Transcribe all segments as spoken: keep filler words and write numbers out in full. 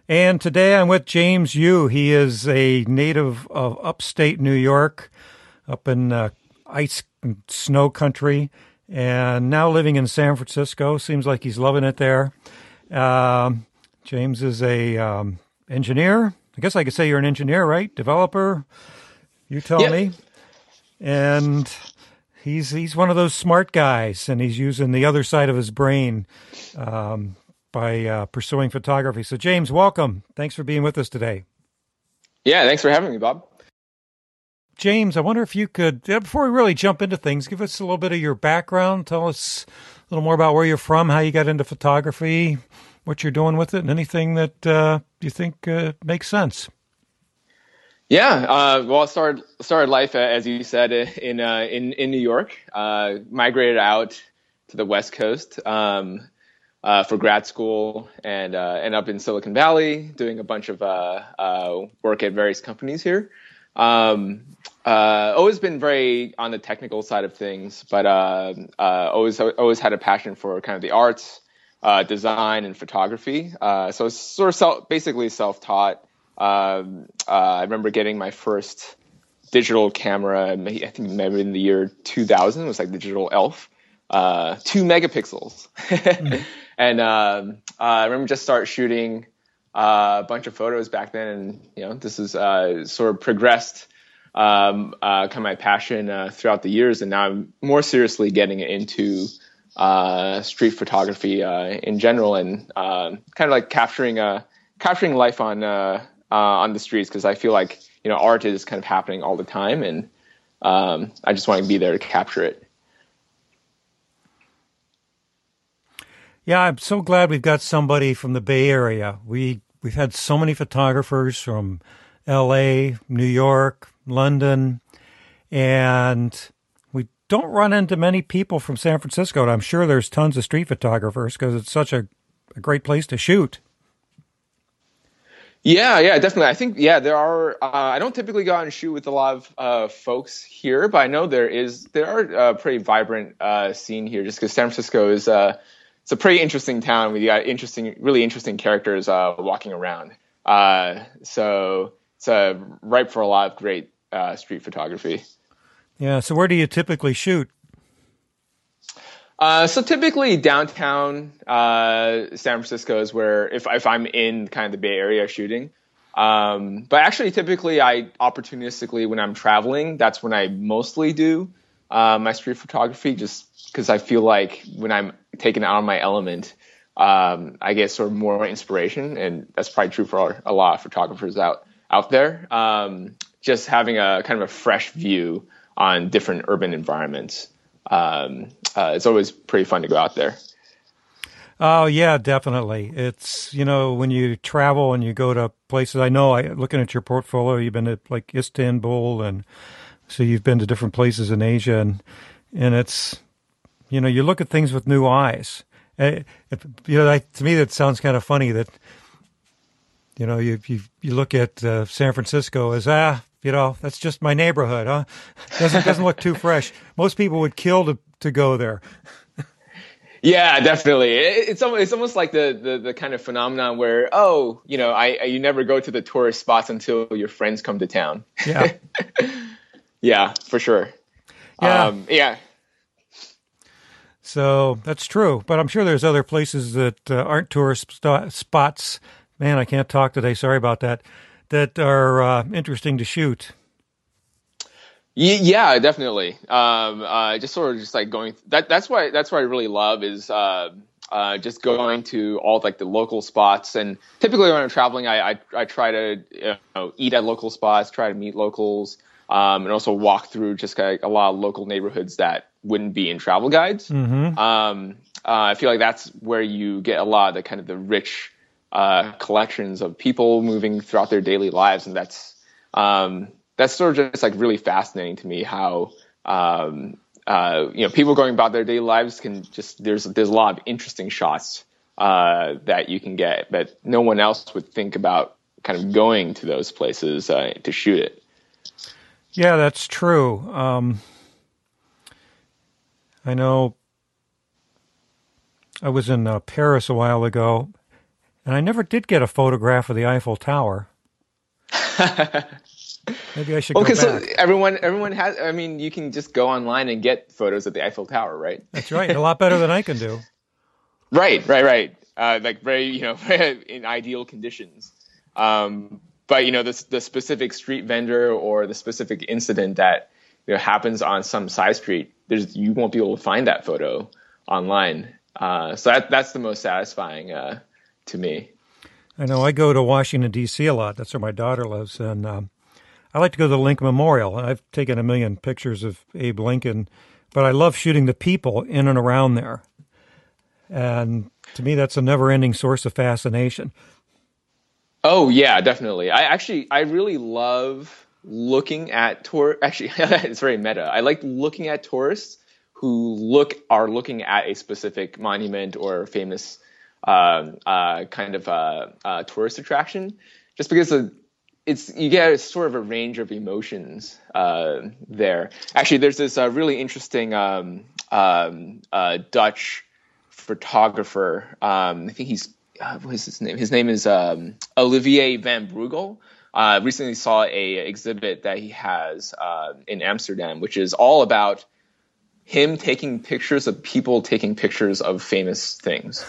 And today I'm with James Yu. He is a native of upstate New York, up in uh, ice and snow country, and now living in San Francisco. Seems like he's loving it there. Um, James is a um, engineer. I guess I could say you're an engineer, right? Developer. You tell Yep. me. And he's he's one of those smart guys, and he's using the other side of his brain um, by uh, pursuing photography. So, James, welcome. Thanks for being with us today. Yeah, thanks for having me, Bob. James, I wonder if you could, uh, before we really jump into things, give us a little bit of your background. Tell us a little more about where you're from, how you got into photography, what you're doing with it, and anything that uh, you think uh, makes sense. Yeah, uh, well, I started started life, uh, as you said, in uh, in in New York. Uh, migrated out to the West Coast um, uh, for grad school, and uh, ended up in Silicon Valley doing a bunch of uh, uh, work at various companies here. Um, uh, always been very on the technical side of things, but uh, uh, always always had a passion for kind of the arts, uh, design, and photography. Uh, so it's sort of self, basically self-taught. Um, uh, I remember getting my first digital camera, I think maybe in the year two thousand. It was like digital Elf, uh, two megapixels. mm. And um, uh, I remember just start shooting uh, a bunch of photos back then. And, you know, this is uh, sort of progressed um, uh, kind of my passion uh, throughout the years. And now I'm more seriously getting into uh, street photography uh, in general, and uh, kind of like capturing uh, capturing life on uh, Uh, on the streets, because I feel like, you know, art is kind of happening all the time, and um, I just want to be there to capture it. Yeah, I'm so glad we've got somebody from the Bay Area. We we've had so many photographers from L A, New York, London, and we don't run into many people from San Francisco. And I'm sure there's tons of street photographers because it's such a, a great place to shoot. Yeah, yeah, definitely. I think, yeah, there are, uh, I don't typically go out and shoot with a lot of uh, folks here, but I know there is, there are a pretty vibrant uh, scene here, just because San Francisco is, uh, it's a pretty interesting town. We got interesting, really interesting characters uh, walking around. Uh, so it's uh, ripe for a lot of great uh, street photography. Yeah, so where do you typically shoot? Uh, so typically downtown uh, San Francisco is where, if if I'm in kind of the Bay Area shooting. Um, but actually, typically, I opportunistically, when I'm traveling, that's when I mostly do uh, my street photography, just because I feel like when I'm taken out of my element, um, I get sort of more inspiration, and that's probably true for a lot of photographers out out there. Um, just having a kind of a fresh view on different urban environments. Um, uh, it's always pretty fun to go out there. Oh yeah, definitely. It's, you know, when you travel and you go to places, I know, I looking at your portfolio, you've been to like Istanbul, and so you've been to different places in Asia, and, and it's, you know, you look at things with new eyes. Uh, if, you know, I, to me, that sounds kind of funny that, you know, you, you, you look at uh, San Francisco as, ah, you know, that's just my neighborhood, huh? Doesn't doesn't look too fresh. Most people would kill to, to go there. Yeah, definitely. It, it's almost, it's almost like the, the, the kind of phenomenon where, oh, you know, I, I you never go to the tourist spots until your friends come to town. Yeah. Yeah, for sure. Yeah. Um, yeah. So that's true, but I'm sure there's other places that uh, aren't tourist st- spots. Man, I can't talk today. Sorry about that. That are uh, interesting to shoot. Yeah, definitely. Um, uh, just sort of just like going that. That's why. That's what I really love is uh, uh, just going to all like the local spots. And typically when I'm traveling, I I, I try to you know, eat at local spots, try to meet locals, um, and also walk through just kind of a lot of local neighborhoods that wouldn't be in travel guides. Mm-hmm. Um, uh, I feel like that's where you get a lot of the kind of the rich uh, collections of people moving throughout their daily lives, and that's. Um, That's sort of just like really fascinating to me how, um, uh, you know, people going about their daily lives can just, there's, there's a lot of interesting shots, uh, that you can get, but no one else would think about kind of going to those places, uh, to shoot it. Yeah, that's true. Um, I know I was in uh, Paris a while ago, And I never did get a photograph of the Eiffel Tower. Maybe I should Well, go because back. everyone, everyone has. I mean, you can just go online and get photos of the Eiffel Tower, right? That's right. A lot better than I can do. Right, right, right. Uh, like very, you know, in ideal conditions. Um, but you know, the the specific street vendor or the specific incident that you know happens on some side street, there's you won't be able to find that photo online. Uh, so that that's the most satisfying uh, to me. I know I go to Washington, D C a lot. That's where my daughter lives. And um, I like to go to the Lincoln Memorial. I've taken a million pictures of Abe Lincoln, but I love shooting the people in and around there. And to me, that's a never-ending source of fascination. Oh yeah, definitely. I actually, I really love looking at tour. Actually, it's very meta. I like looking at tourists who look are looking at a specific monument or famous um, uh, kind of uh, uh, tourist attraction, just because of, it's you get a sort of a range of emotions uh, there. Actually, there's this uh, really interesting um, um, uh, Dutch photographer. Um, I think he's uh, what is his name? His name is um, Olivier van Brugel. Uh, recently saw a exhibit that he has uh, in Amsterdam, which is all about him taking pictures of people taking pictures of famous things.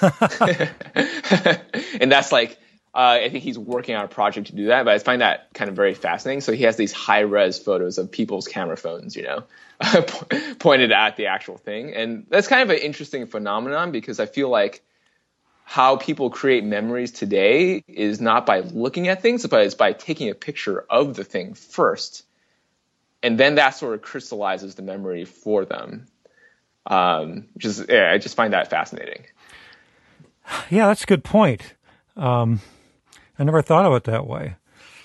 And that's like, uh, I think he's working on a project to do that, but I find that kind of very fascinating. So he has these high res photos of people's camera phones, you know, pointed at the actual thing. And that's kind of an interesting phenomenon because I feel like how people create memories today is not by looking at things, but it's by taking a picture of the thing first. And then that sort of crystallizes the memory for them. Um, which is, yeah, I just find that fascinating. Yeah, that's a good point. Um, I never thought of it that way.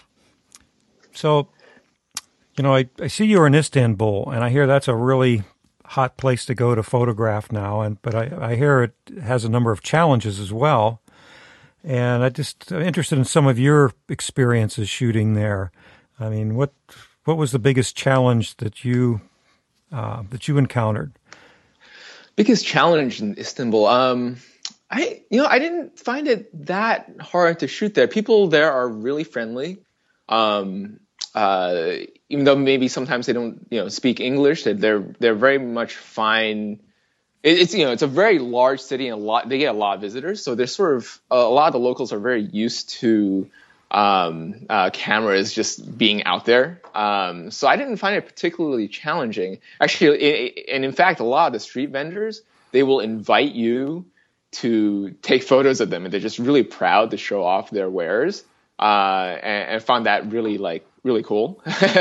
So, you know, I, I see you were in Istanbul, and I hear that's a really hot place to go to photograph now. And but I, I hear it has a number of challenges as well. And I just I'm interested in some of your experiences shooting there. I mean, what what was the biggest challenge that you uh, that you encountered? Biggest challenge in Istanbul. Um, I, you know, I didn't find it that hard to shoot there. People there are really friendly. Um, uh, even though maybe sometimes they don't, you know, speak English, they're, they're very much fine. It, it's, you know, it's a very large city and a lot, they get a lot of visitors. So they're sort of, a lot of the locals are very used to, um, uh, cameras just being out there. Um, so I didn't find it particularly challenging. Actually, it, and in fact, a lot of the street vendors, they will invite you to take photos of them, and they're just really proud to show off their wares. Uh, and, and found that really like really cool.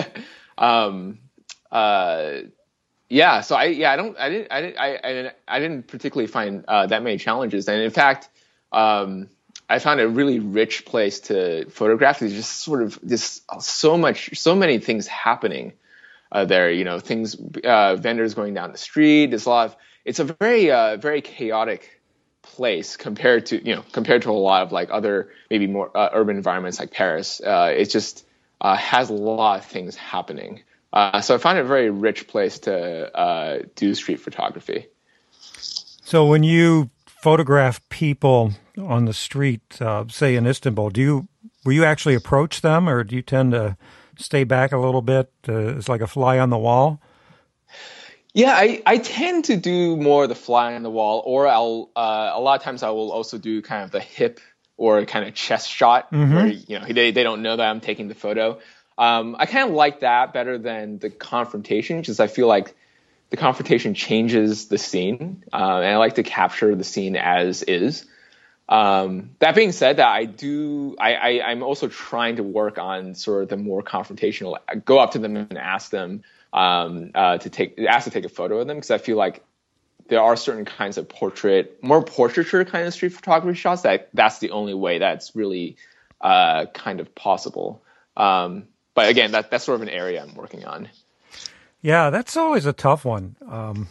um, uh, yeah. So I yeah I don't I didn't I didn't I I didn't, I didn't particularly find uh, that many challenges, and in fact. Um, I found a really rich place to photograph. There's just sort of this so much, so many things happening uh, there. You know, things, uh, vendors going down the street. There's a lot of. It's a very, uh, very chaotic place compared to you know compared to a lot of like other maybe more uh, urban environments like Paris. Uh, it just uh, has a lot of things happening. Uh, so I found it a very rich place to uh, do street photography. So when you photograph people on the street, uh, say in Istanbul, do you were you actually approach them, or do you tend to stay back a little bit? Uh, it's like a fly on the wall. Yeah, I, I tend to do more the fly on the wall, or I'll uh, a lot of times I will also do kind of the hip or kind of chest shot mm-hmm. where you know they they don't know that I'm taking the photo. Um, I kind of like that better than the confrontation, because I feel like the confrontation changes the scene, uh, and I like to capture the scene as is. Um, that being said, that I do, I, I, I'm also trying to work on sort of the more confrontational. I go up to them and ask them um, uh, to take, ask to take a photo of them, because I feel like there are certain kinds of portrait, more portraiture kind of street photography shots that that's the only way that's really uh, kind of possible. Um, but again, that that's sort of an area I'm working on. Yeah, that's always a tough one. Um,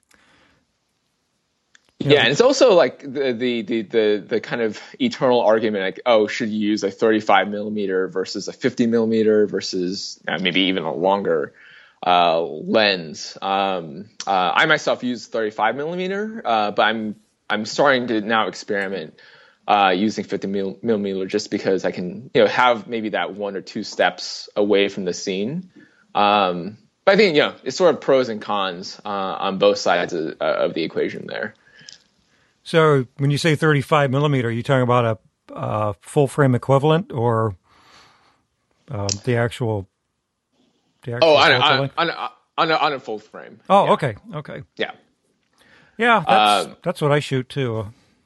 yeah, know. And it's also like the, the the the the kind of eternal argument, like, oh, should you use a thirty-five millimeter versus a fifty millimeter versus uh, maybe even a longer uh, lens. Um, uh, I myself use thirty-five millimeter, uh, but I'm I'm starting to now experiment uh, using fifty millimeter, just because I can, you know, have maybe that one or two steps away from the scene. Um, but I think, you know, it's sort of pros and cons uh, on both sides of, uh, of the equation there. So when you say thirty-five millimeter, are you talking about a uh, full frame equivalent, or uh, the actual? The actual oh, on a, on, a, on, a, on, a, on a full frame. Oh, yeah. okay, okay. Yeah, yeah. That's um, that's what I shoot too,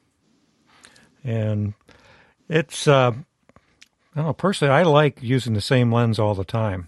and it's. Uh, I don't know. Personally, I like using the same lens all the time.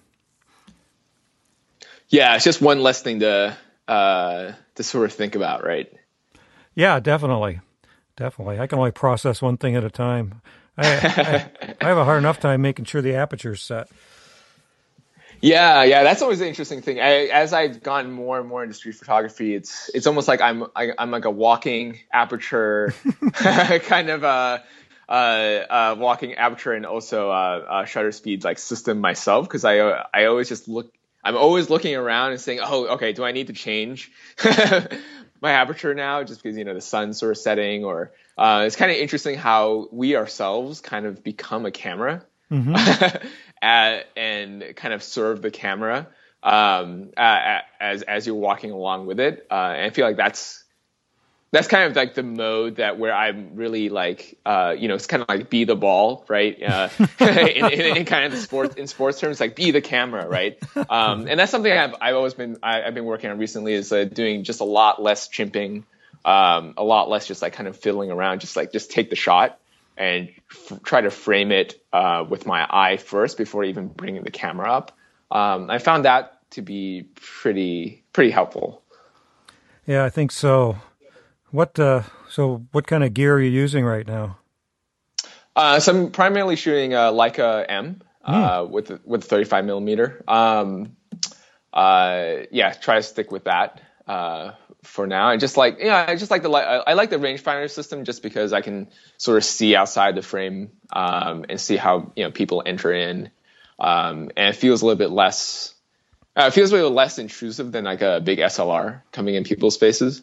Yeah, it's just one less thing to uh, to sort of think about, right? Yeah, definitely, definitely. I can only process one thing at a time. I, I, I have a hard enough time making sure the aperture's set. Yeah, yeah, that's always an interesting thing. I, as I've gotten more and more into street photography, it's it's almost like I'm I, I'm like a walking aperture, kind of a uh, uh, walking aperture and also uh, uh, shutter speeds like system myself, because I I always just look. I'm always looking around and saying, oh, okay, do I need to change my aperture now, just because, you know, the sun's sort of setting? Or uh, it's kind of interesting how we ourselves kind of become a camera. Mm-hmm. uh, and kind of serve the camera um, uh, as as you're walking along with it. Uh, and I feel like that's that's kind of like the mode that where I'm really like, uh, you know, it's kind of like be the ball, right? Uh, in, in, in kind of the sports in sports terms, like be the camera, right? Um, and that's something I've I've always been I, I've been working on recently, is uh, doing just a lot less chimping, um, a lot less just like kind of fiddling around, just like just take the shot and f- try to frame it uh, with my eye first before even bringing the camera up. Um, I found that to be pretty pretty helpful. Yeah, I think so. What uh, so what kind of gear are you using right now? Uh, so I'm primarily shooting a Leica M uh, mm. with with thirty-five millimeter. Um, uh, yeah, try to stick with that uh, for now. I just like yeah, I just like the I like the rangefinder system, just because I can sort of see outside the frame um, and see how, you know, people enter in, um, and it feels a little bit less. Uh, it feels a little less intrusive than like a big S L R coming in people's spaces.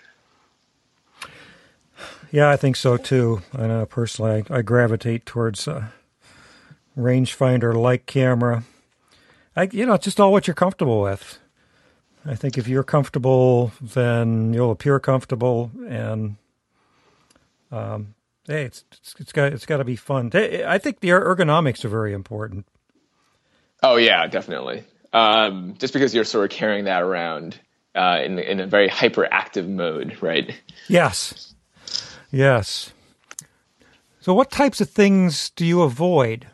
Yeah, I think so too. I know personally, I, I gravitate towards a rangefinder-like camera. I, you know, it's just all what you're comfortable with. I think if you're comfortable, then you'll appear comfortable, and um, hey, it's, it's it's got it's got to be fun. I think the ergonomics are very important. Oh yeah, definitely. Um, just because you're sort of carrying that around uh, in in a very hyperactive mode, right? Yes. Yes. So what types of things do you avoid?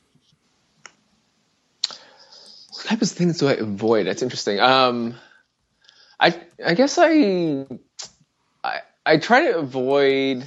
What types of things do I avoid? That's interesting. Um, I I guess I, I I try to avoid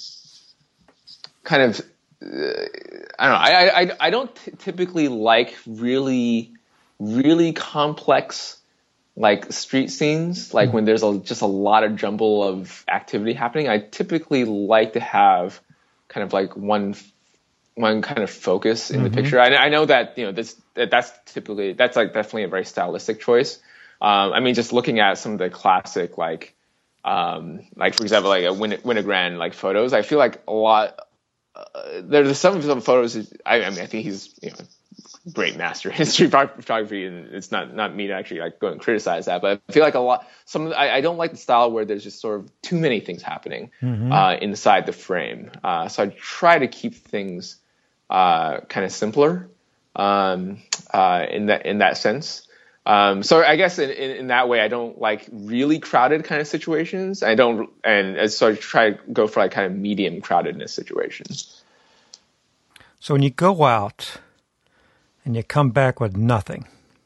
kind of uh, I don't know. I I I don't t- typically like really really complex like street scenes, like when there's a, just a lot of jumble of activity happening. I typically like to have kind of like one, one kind of focus in mm-hmm. the picture. I, I know that, you know, this, that, that's typically, that's like definitely a very stylistic choice. Um, I mean, just looking at some of the classic, like, um, like for example, like a Win- Winogrand, like photos, I feel like a lot, uh, there's some, some photos, I, I mean, I think he's, you know, great master in street photography, and it's not not me to actually like go and criticize that, but I feel like a lot some I, I don't like the style where there's just sort of too many things happening mm-hmm. uh, inside the frame. Uh, so I try to keep things uh, kind of simpler um, uh, in that in that sense. Um, so I guess in, in, in that way, I don't like really crowded kind of situations. I don't, and so I try to go for like kind of medium crowdedness situations. So when you go out and you come back with nothing,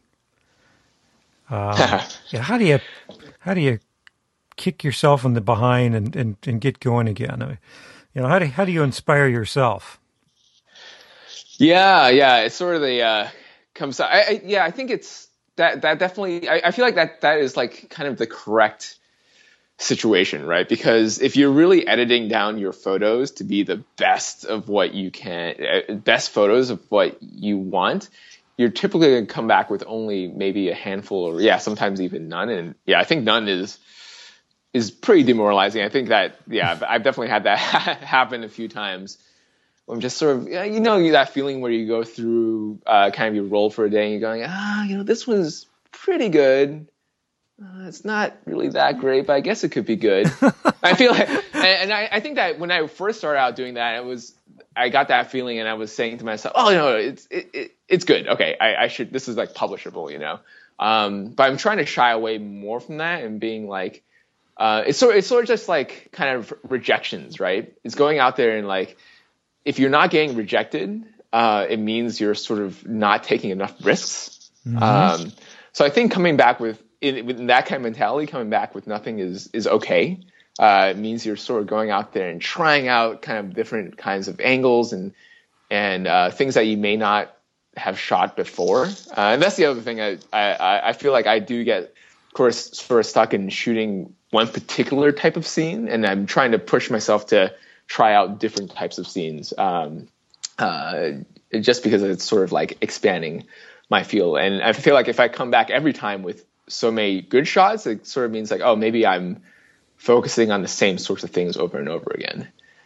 um, yeah, how do you how do you kick yourself in the behind and, and, and get going again? I mean, you know, how do how do you inspire yourself? Yeah, yeah, it's sort of the uh, comes. I, I, yeah, I think it's that that definitely. I, I feel like that that is like kind of the correct situation, right? Because if you're really editing down your photos to be the best of what you can, uh, best photos of what you want, you're typically going to come back with only maybe a handful, or yeah, sometimes even none. And yeah, I think none is is pretty demoralizing. I think that, yeah, I've definitely had that happen a few times. I'm just sort of, you know, that feeling where you go through uh, kind of your role for a day and you're going, ah, you know, this one's pretty good. Uh, it's not really that great, but I guess it could be good. I feel like, and, and I, I think that when I first started out doing that, it was, I got that feeling and I was saying to myself, oh, no, it's, it, it, it's good. Okay. I, I should, this is like publishable, you know? Um, but I'm trying to shy away more from that and being like, uh, it's sort, it's sort of just like kind of rejections, right? It's going out there and like, if you're not getting rejected, uh, it means you're sort of not taking enough risks. Mm-hmm. Um, so I think coming back with, in, with that kind of mentality, coming back with nothing is is okay. Uh, it means you're sort of going out there and trying out kind of different kinds of angles and and uh, things that you may not have shot before. Uh, and that's the other thing. I, I I feel like I do get, of course, sort of stuck in shooting one particular type of scene, and I'm trying to push myself to try out different types of scenes, um, uh, just because it's sort of like expanding my field. And I feel like if I come back every time with so many good shots, it sort of means like, oh, maybe I'm focusing on the same sorts of things over and over again.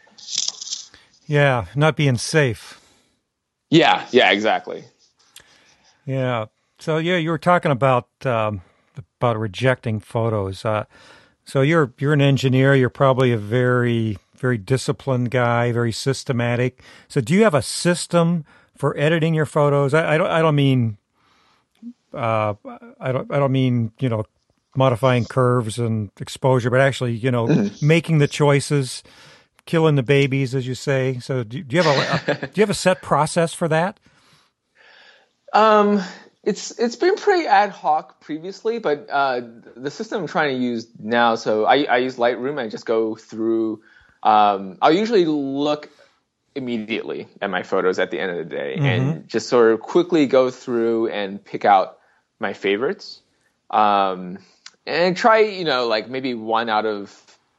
Yeah, not being safe. Yeah, yeah, exactly. Yeah. So yeah, you were talking about um, about rejecting photos. Uh, so you're you're an engineer. You're probably a very very disciplined guy, very systematic. So do you have a system for editing your photos? I, I don't I don't mean uh, I don't I don't mean you know modifying curves and exposure, but actually you know mm-hmm. making the choices, killing the babies, as you say. So do, do you have a, a do you have a set process for that? Um. It's it's been pretty ad hoc previously, but uh, the system I'm trying to use now, so I, I use Lightroom. I just go through. Um, I'll usually look immediately at my photos at the end of the day, mm-hmm. and just sort of quickly go through and pick out my favorites, um, and try you know like maybe one out of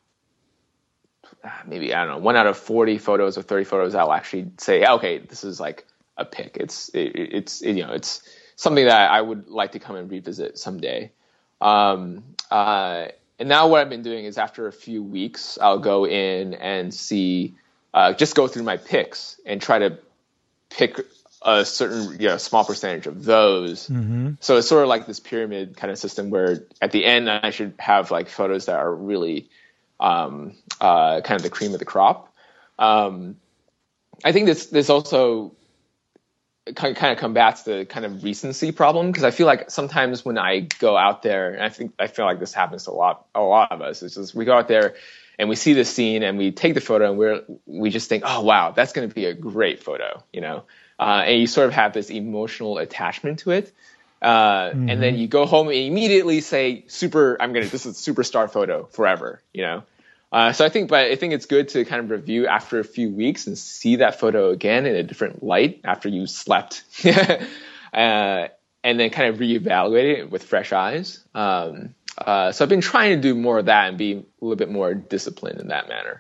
maybe I don't know one out of forty photos or thirty photos. I'll actually say, okay, this is like a pick. It's it, it's it, you know it's something that I would like to come and revisit someday. Um, uh, and now what I've been doing is after a few weeks, I'll go in and see, uh, just go through my picks and try to pick a certain, you know, small percentage of those. Mm-hmm. So it's sort of like this pyramid kind of system where at the end I should have like photos that are really um, uh, kind of the cream of the crop. Um, I think this this also kind of combats the kind of recency problem, because I feel like sometimes when I go out there, and I think I feel like this happens to a lot a lot of us, it's just we go out there and we see the scene and we take the photo and we're we just think, oh wow, that's going to be a great photo, you know, uh, and you sort of have this emotional attachment to it, uh, mm-hmm. and then you go home and immediately say, super, I'm gonna this is a superstar photo forever, you know. Uh, so I think, but I think it's good to kind of review after a few weeks and see that photo again in a different light after you slept, uh, and then kind of reevaluate it with fresh eyes. Um, uh, so I've been trying to do more of that and be a little bit more disciplined in that manner.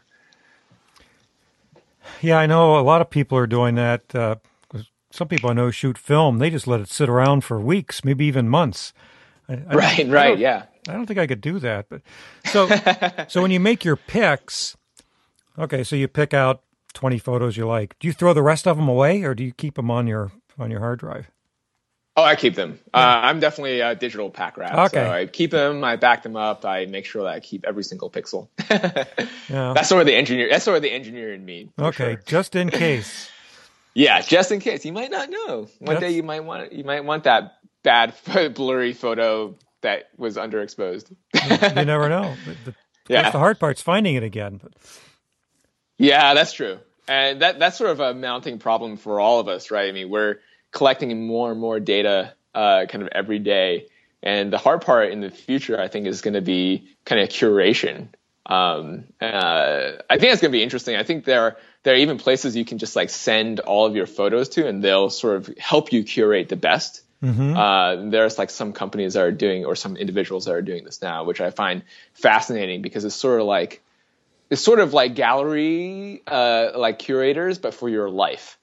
Yeah, I know a lot of people are doing that. Uh, some people I know shoot film; they just let it sit around for weeks, maybe even months. I, I right, right, yeah. I don't think I could do that, but so so when you make your picks, okay, so you pick out twenty photos you like. Do you throw the rest of them away, or do you keep them on your on your hard drive? Oh, I keep them. Yeah. Uh, I'm definitely a digital pack rat. Okay. So I keep them. I back them up. I make sure that I keep every single pixel. Yeah. That's sort of the engineer. That's sort of the engineer in me. Okay, sure. Just in case. Yeah, just in case. You might not know. One that's... day you might want you might want that bad blurry photo that was underexposed. You never know. The, the, yeah. the hard part's finding it again. But. Yeah, that's true. And that that's sort of a mounting problem for all of us, right? I mean, we're collecting more and more data uh, kind of every day. And the hard part in the future, I think, is going to be kind of curation. Um, uh, I think it's going to be interesting. I think there are, there are even places you can just like send all of your photos to, and they'll sort of help you curate the best. Mm-hmm. Uh, there's like some companies that are doing, or some individuals that are doing this now, which I find fascinating because it's sort of like, it's sort of like gallery, uh, like curators, but for your life.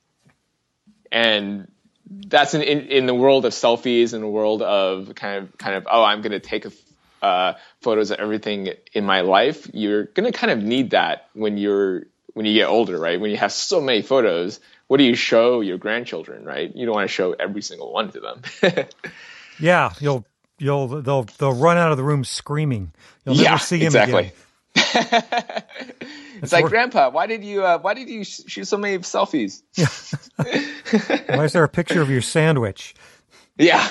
And that's in, in, in the world of selfies, in the world of kind of, kind of, oh, I'm going to take a, uh, photos of everything in my life, you're going to kind of need that when you're when you get older, right? When you have so many photos, what do you show your grandchildren, right? You don't want to show every single one to them. Yeah, you'll you'll they'll they'll run out of the room screaming. You'll never yeah, see him exactly. again. It's like, Grandpa, why did you uh, why did you sh- shoot so many selfies? Why is there a picture of your sandwich? Yeah.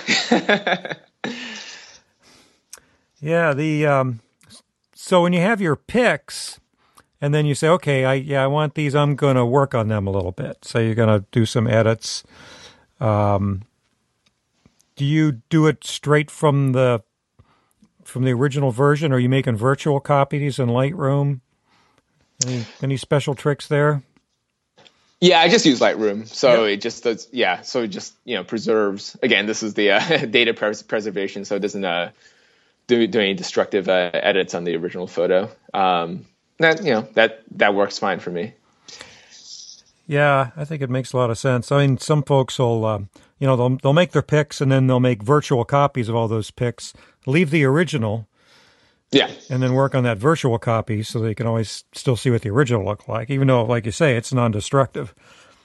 Yeah, the um, so when you have your pics, and then you say, okay, I yeah, I want these. I'm going to work on them a little bit. So you're going to do some edits. Um, do you do it straight from the from the original version, or are you making virtual copies in Lightroom? Any any special tricks there? Yeah, I just use Lightroom, so Yep. it just does. Yeah, so it just you know preserves. Again, this is the uh, data pres- preservation, so it doesn't uh, do do any destructive uh, edits on the original photo. Um, that you know that that works fine for me. Yeah, I think it makes a lot of sense. I mean, some folks will, um, you know, they'll they'll make their pics and then they'll make virtual copies of all those pics, leave the original, Yeah, and then work on that virtual copy so they can always still see what the original looked like, even though, like you say, it's non-destructive.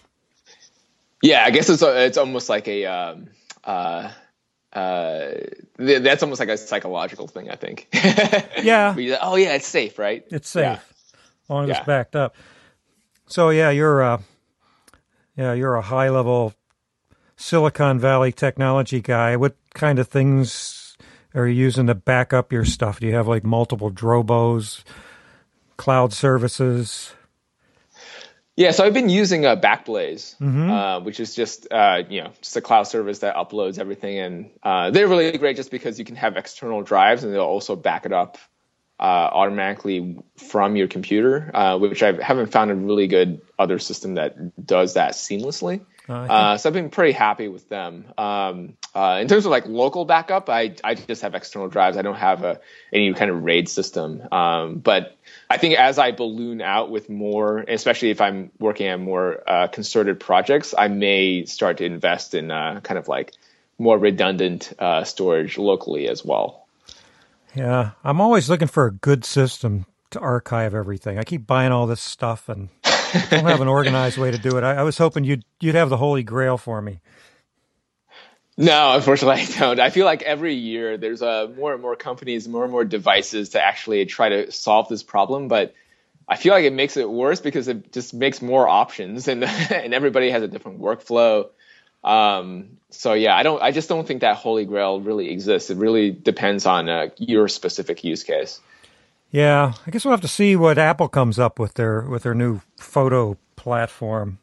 yeah. I guess it's a, it's almost like a um, uh, uh, th- that's almost like a psychological thing. I think. Yeah, Where you're like, oh yeah, it's safe, right? it's safe, Yeah. as long as Yeah. it's backed up. So yeah, you're uh, yeah, you're a high-level Silicon Valley technology guy. What kind of things are you using to back up your stuff? Do you have like multiple Drobos, cloud services? Yeah, so I've been using uh, Backblaze, Mm-hmm. uh, which is just uh, you know just a cloud service that uploads everything, and uh, they're really great just because you can have external drives, and they'll also back it up uh, automatically from your computer, uh, which I haven't found a really good other system that does that seamlessly. Uh, Uh, so I've been pretty happy with them. Um, uh, in terms of like local backup, I I just have external drives. I don't have a any kind of RAID system. Um, but I think as I balloon out with more, especially if I'm working on more uh, concerted projects, I may start to invest in uh, kind of like more redundant uh, storage locally as well. yeah, I'm always looking for a good system to archive everything. I keep buying all this stuff and don't have an organized way to do it. I, I was hoping you'd you'd have the holy grail for me. No, unfortunately, I don't. I feel like every year there's uh, more and more companies, more and more devices to actually try to solve this problem. But I feel like it makes it worse because it just makes more options, and and everybody has a different workflow. Um, so yeah, I don't. I just don't think that holy grail really exists. It really depends on uh, your specific use case. Yeah, I guess we'll have to see what Apple comes up with their with their new photo platform.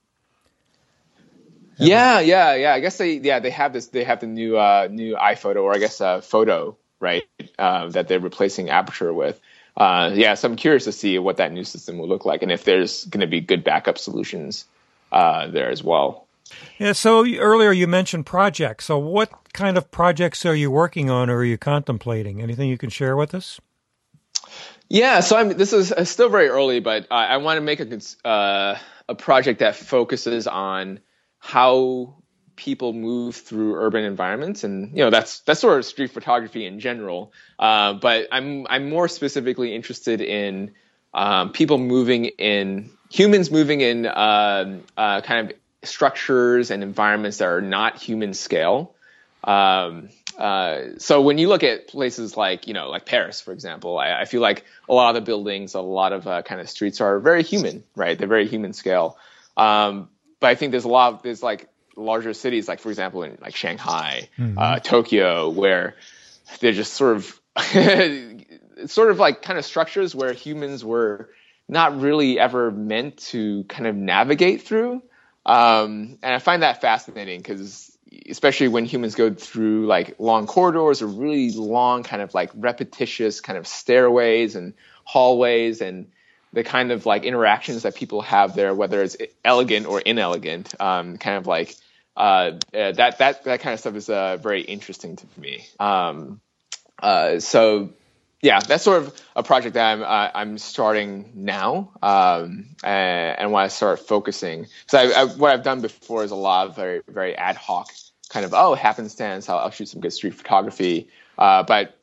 Yeah, yeah, yeah. I guess they, yeah, they have this. They have the new, uh, new iPhoto, or I guess uh, Photo, right? Uh, that they're replacing Aperture with. Uh, yeah, so I'm curious to see what that new system will look like, and if there's going to be good backup solutions uh, there as well. Yeah. So you- earlier you mentioned projects. So what kind of projects are you working on, or are you contemplating? Anything you can share with us? Yeah, so I'm, this is uh, still very early, but uh, I want to make a cons- uh, a project that focuses on how people move through urban environments, and you know that's that's sort of street photography in general. Uh, but I'm I'm more specifically interested in um, people moving in humans moving in um, uh, kind of structures and environments that are not human scale. Um, uh, so when you look at places like, you know, like Paris, for example, I, I feel like a lot of the buildings, a lot of uh, kind of streets are very human, right? They're very human scale. Um, but I think there's a lot of, there's like larger cities, like for example, in like Shanghai, Mm-hmm. uh, Tokyo, where they're just sort of, sort of like kind of structures where humans were not really ever meant to kind of navigate through. Um, and I find that fascinating because especially when humans go through like long corridors or really long kind of like repetitious kind of stairways and hallways, and the kind of like interactions that people have there, whether it's elegant or inelegant, um, kind of like uh, uh, that that that kind of stuff is uh, very interesting to me. Um, uh, so yeah, that's sort of a project that I'm uh, I'm starting now, um, and, and want to start focusing. So I, I, what I've done before is a lot of very very ad hoc kind of oh happenstance. I'll, I'll shoot some good street photography, uh, but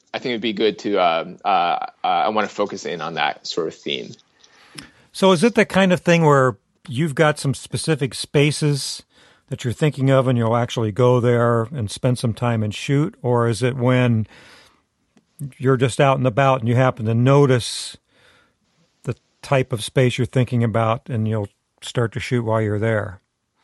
I think it'd be good to, um, uh, uh, I want to focus in on that sort of theme. So is it the kind of thing where you've got some specific spaces that you're thinking of and you'll actually go there and spend some time and shoot? Or is it when you're just out and about and you happen to notice the type of space you're thinking about and you'll start to shoot while you're there?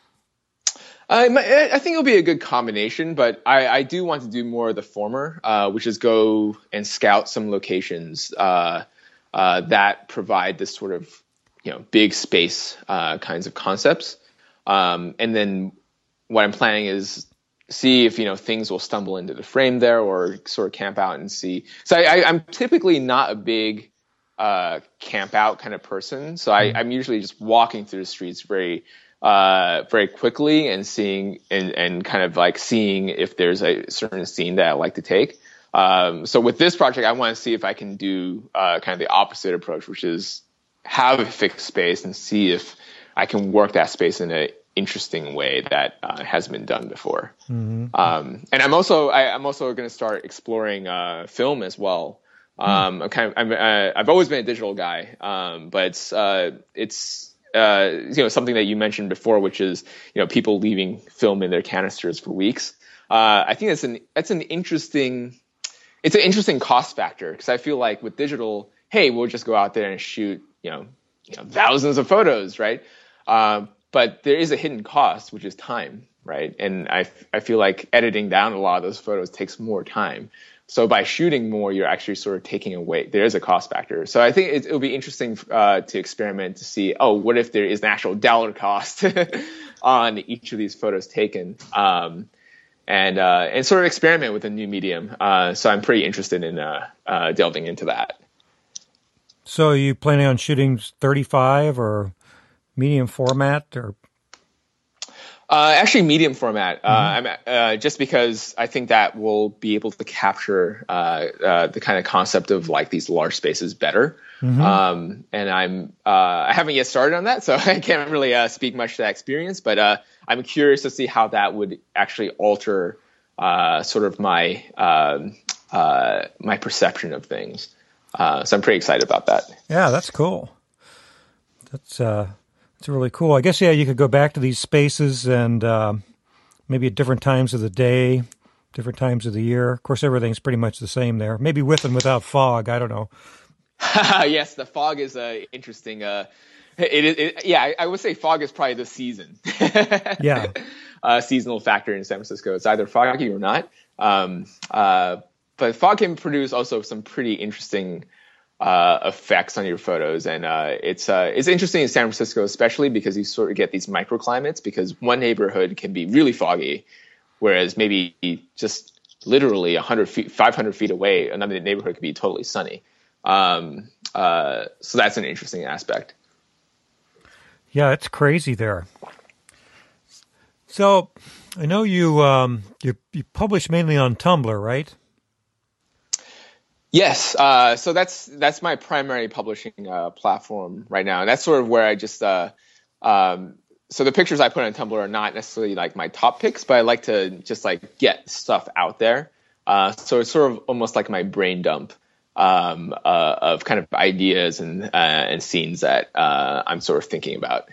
Um, I think it'll be a good combination, but I, I do want to do more of the former, uh, which is go and scout some locations uh, uh, that provide this sort of, you know, big space uh, kinds of concepts. Um, and then what I'm planning is see if, you know, things will stumble into the frame there or sort of camp out and see. So I, I, I'm typically not a big uh, camp out kind of person. So I, I'm usually just walking through the streets very Uh, very quickly and seeing and, and kind of like seeing if there's a certain scene that I like to take. Um, so with this project, I want to see if I can do uh, kind of the opposite approach, which is have a fixed space and see if I can work that space in an interesting way that uh, hasn't been done before. Mm-hmm. Um, and I'm also I, I'm also going to start exploring uh, film as well. Um, I'm kind of I'm, uh, I've always been a digital guy, um, but it's uh, it's Uh, you know, something that you mentioned before, which is, you know, people leaving film in their canisters for weeks. Uh, I think that's an that's an interesting, it's an interesting cost factor because I feel like with digital, hey, we'll just go out there and shoot, you know, you know thousands of photos, right? Um, but there is a hidden cost, which is time, right? And I I feel like editing down a lot of those photos takes more time. So by shooting more, you're actually sort of taking away. There is a cost factor. So I think it, it'll be interesting uh, to experiment to see, oh, what if there is an actual dollar cost on each of these photos taken, um, and uh, and sort of experiment with a new medium. Uh, so I'm pretty interested in uh, uh, delving into that. So are you planning on shooting thirty-five or medium format or? Uh, actually, medium format. Uh, mm-hmm. I'm, uh, just because I think that will be able to capture uh, uh, the kind of concept of like these large spaces better. Mm-hmm. Um, and I'm uh, I haven't yet started on that, so I can't really uh, speak much to that experience. But uh, I'm curious to see how that would actually alter uh, sort of my um, uh, my perception of things. Uh, so I'm pretty excited about that. Yeah, that's cool. That's. Uh... It's really cool. I guess, yeah, you could go back to these spaces and uh, maybe at different times of the day, different times of the year. Of course, everything's pretty much the same there. Maybe with and without fog. I don't know. Yes, the fog is uh, interesting. Uh, it, it, it, yeah, I, I would say fog is probably the season. Yeah. Uh, seasonal factor in San Francisco. It's either foggy or not. Um, uh, but fog can produce also some pretty interesting Uh, effects on your photos, and uh, it's uh, it's interesting in San Francisco, especially because you sort of get these microclimates. Because one neighborhood can be really foggy, whereas maybe just literally one hundred feet, five hundred feet away, another neighborhood could be totally sunny. Um, uh, so that's an interesting aspect. Yeah, it's crazy there. So I know you um, you you publish mainly on Tumblr, right? Yes, uh, so that's that's my primary publishing uh, platform right now, and that's sort of where I just uh, um, so the pictures I put on Tumblr are not necessarily like my top picks, but I like to just like get stuff out there. Uh, so it's sort of almost like my brain dump um, uh, of kind of ideas and uh, and scenes that uh, I'm sort of thinking about.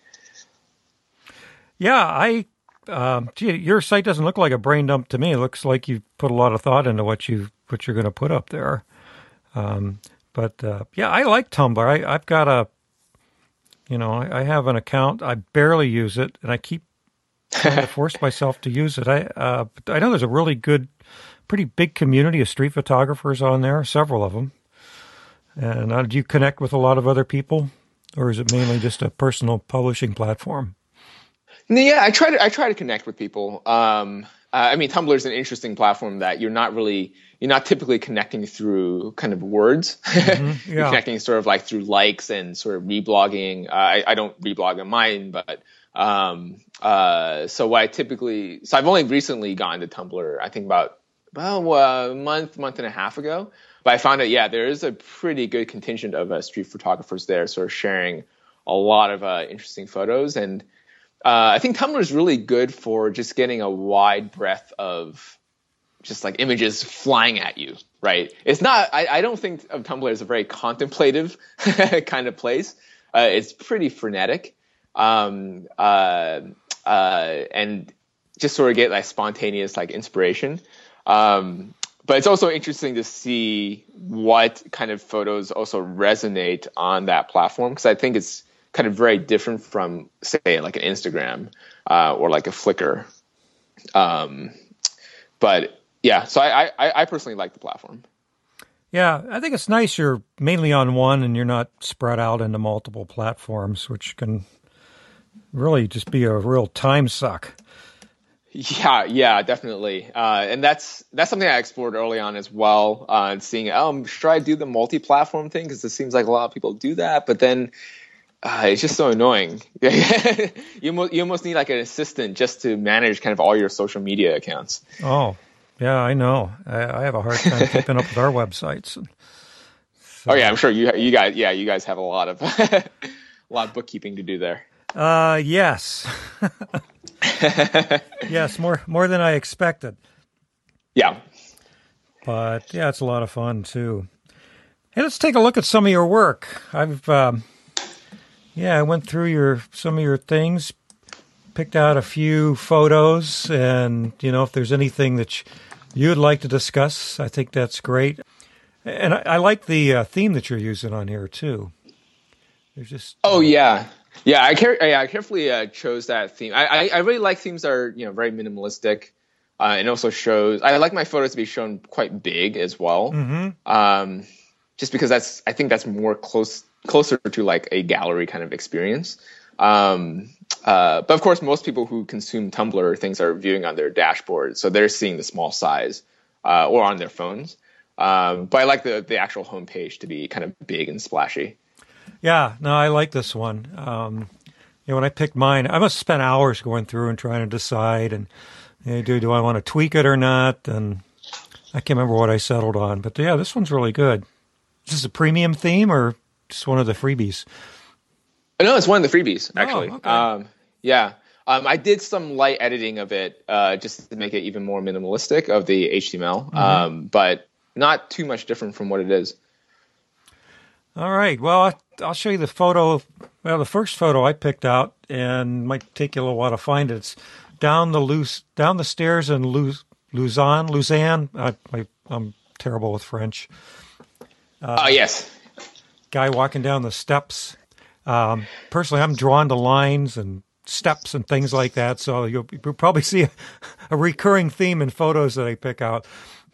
Yeah, I um, gee, your site doesn't look like a brain dump to me. It looks like you put a lot of thought into what you what you're going to put up there. Um, but uh, yeah, I like Tumblr. I, I've got a, you know, I, I have an account. I barely use it, and I keep trying to force myself to use it. I uh, I know there's a really good, pretty big community of street photographers on there. Several of them. And uh, do you connect with a lot of other people, or is it mainly just a personal publishing platform? Yeah, I try to I try to connect with people. Um, uh, I mean, Tumblr is an interesting platform that you're not really you're not typically connecting through kind of words. Mm-hmm, yeah. You're connecting sort of like through likes and sort of reblogging. Uh, I, I don't reblog on mine, but um, uh, so what I typically so I've only recently gotten to Tumblr. I think about well a month month and a half ago. But I found that yeah, there is a pretty good contingent of uh, street photographers there, sort of sharing a lot of uh, interesting photos. And Uh, I think Tumblr is really good for just getting a wide breadth of just like images flying at you, right? It's not. I, I don't think of Tumblr as a very contemplative kind of place. Uh, it's pretty frenetic, um, uh, uh, and just sort of get like spontaneous like inspiration. Um, but it's also interesting to see what kind of photos also resonate on that platform, because I think it's kind of very different from, say, like an Instagram uh, or like a Flickr. Um, but yeah, so I, I, I personally like the platform. Yeah, I think it's nice you're mainly on one and you're not spread out into multiple platforms, which can really just be a real time suck. Yeah, yeah, definitely. Uh, and that's that's something I explored early on as well, uh, and seeing, um, should I do the multi-platform thing? Because it seems like a lot of people do that, but then uh, it's just so annoying. you, mo- you almost need like an assistant just to manage kind of all your social media accounts. Oh, yeah, I know. I, I have a hard time keeping up with our websites. So. Oh yeah, I'm sure you you guys yeah you guys have a lot of a lot of bookkeeping to do there. Uh, yes. Yes, more more than I expected. Yeah. But yeah, it's a lot of fun too. Hey, let's take a look at some of your work. I've um, yeah, I went through your some of your things, picked out a few photos, and you know, if there's anything that you would like to discuss, I think that's great. And I, I like the uh, theme that you're using on here too. There's just oh yeah. Yeah, I care. Yeah, I carefully uh, chose that theme. I, I I really like themes that are, you know, very minimalistic, uh, and also shows. I like my photos to be shown quite big as well, mm-hmm. um, just because that's I think that's more close closer to like a gallery kind of experience. Um, uh, but of course, most people who consume Tumblr things are viewing on their dashboard, so they're seeing the small size uh, or on their phones. Um, but I like the the actual homepage to be kind of big and splashy. Yeah, no, I like this one. Um, you know, when I picked mine, I must have spent hours going through and trying to decide, and you know, do do I want to tweak it or not? And I can't remember what I settled on. But yeah, this one's really good. Is this a premium theme or just one of the freebies? No, it's one of the freebies, actually. Oh, okay. Um, yeah. Um, I did some light editing of it uh, just to make it even more minimalistic of the H T M L, mm-hmm. um, but not too much different from what it is. All right. Well, I'll show you the photo. Well, the first photo I picked out, and might take you a little while to find it. It's down the loose, down the stairs in Luz, Lausanne. Lausanne. I, I, I'm terrible with French. Oh uh, uh, yes. Guy walking down the steps. Um, personally, I'm drawn to lines and steps and things like that. So you'll, you'll probably see a, a recurring theme in photos that I pick out.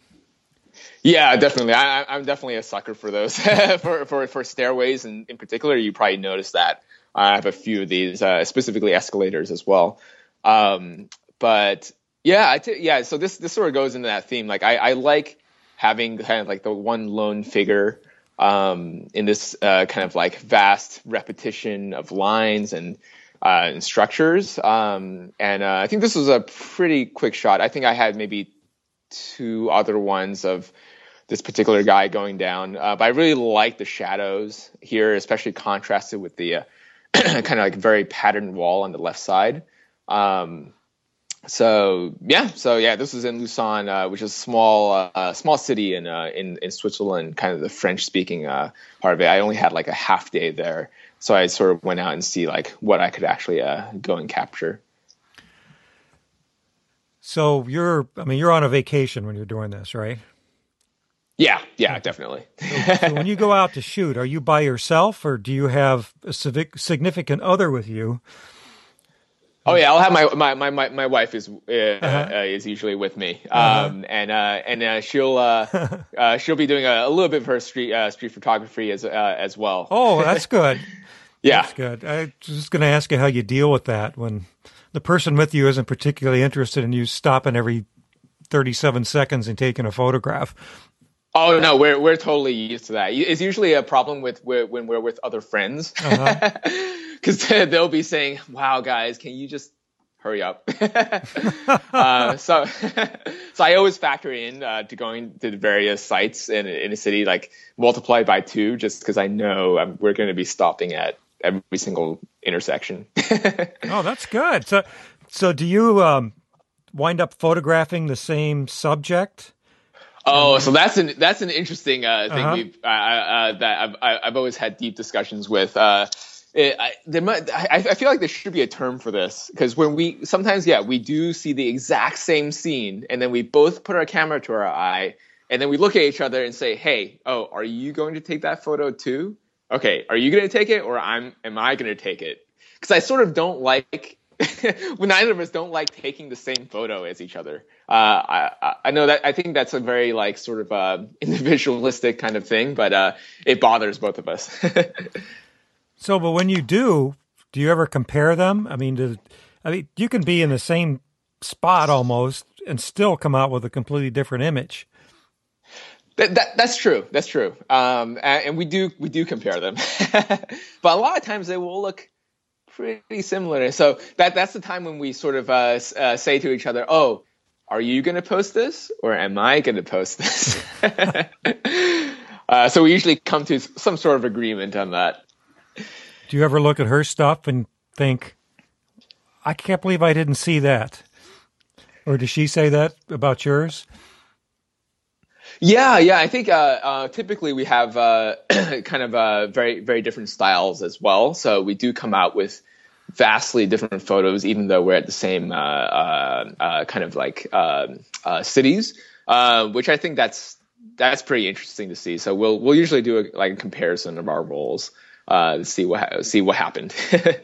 Yeah, definitely. I, I'm definitely a sucker for those, for, for for stairways, and in particular, you probably noticed that. I have a few of these, uh, specifically escalators as well. Um, but yeah, I t- yeah. So this this sort of goes into that theme. Like I, I like having kind of like the one lone figure um, in this uh, kind of like vast repetition of lines and uh, and structures. Um, and uh, I think this was a pretty quick shot. I think I had maybe two other ones of this particular guy going down. Uh, but I really like the shadows here, especially contrasted with the uh, kind of like very patterned wall on the left side. Um, so yeah, so yeah, this was in Lausanne, uh, which is a small, uh, small city in, uh, in, in Switzerland, kind of the French speaking, uh, part of it. I only had like a half day there. So I sort of went out and see like what I could actually, uh, go and capture. So you're, I mean, you're on a vacation when you're doing this, right? Yeah, yeah, definitely. so, so when you go out to shoot, are you by yourself or do you have a civic, significant other with you? Oh yeah, I'll have my my my my, my wife is uh, uh-huh. uh, is usually with me, um, uh-huh. and uh, and uh, she'll uh, uh, she'll be doing a, a little bit of her street uh, street photography as uh, as well. Oh, that's good. Yeah, that's good. I was just going to ask you how you deal with that when the person with you isn't particularly interested in you stopping every thirty-seven seconds and taking a photograph. Oh no, we're we're totally used to that. It's usually a problem with when we're with other friends, because uh-huh. they'll be saying, "Wow, guys, can you just hurry up?" uh, so, so I always factor in uh, to going to the various sites in in a city, like multiply by two, just because I know I'm, we're going to be stopping at every single intersection. Oh, that's good. So, so do you um, wind up photographing the same subject? Oh, so that's an that's an interesting uh, thing Uh-huh. we've uh, uh, that I've I've always had deep discussions with. Uh, it, I, there might, I, I feel like there should be a term for this, because when we sometimes yeah we do see the exact same scene, and then we both put our camera to our eye, and then we look at each other and say, hey, oh, are you going to take that photo too? Okay, are you going to take it, or I'm am I going to take it? Because I sort of don't like when neither of us don't like taking the same photo as each other. Uh, I, I know that I think that's a very like sort of uh, individualistic kind of thing, but uh, it bothers both of us. So, but when you do, do you ever compare them? I mean, do, I mean, you can be in the same spot almost and still come out with a completely different image. That, that, that's true. That's true. Um, and, and we do we do compare them, but a lot of times they will look pretty similar. So that that's the time when we sort of uh, uh, say to each other, "Oh, are you going to post this, or am I going to post this?" uh, so we usually come to some sort of agreement on that. Do you ever look at her stuff and think, "I can't believe I didn't see that," or does she say that about yours? Yeah, yeah. I think uh, uh, typically we have uh, kind of uh, very, very different styles as well. So we do come out with vastly different photos, even though we're at the same uh, uh, uh, kind of like uh, uh, cities, uh, which I think that's that's pretty interesting to see. So we'll we'll usually do a, like a comparison of our roles uh, to see what ha- see what happened.